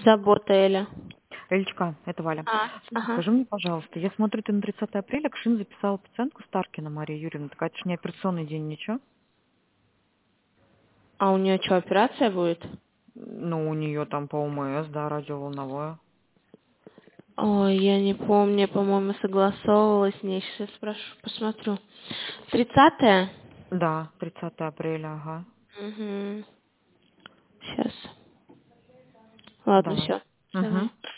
Забота Эля. Элечка, это Валя. Ага. Скажи мне, пожалуйста, я смотрю, ты на 30 апреля Кшин записала пациентку Старкина Мария Юрьевна. Так это ж не операционный день, ничего? А у нее что, операция будет? Ну, у нее там по ОМС, да, радиоволновое. Ой, я не помню, я, по-моему, согласовывала с ней. Сейчас спрошу, посмотрю. 30-е? Да, 30 апреля, ага. Угу. Сейчас. Ладно, Давай. все. Угу. Давай.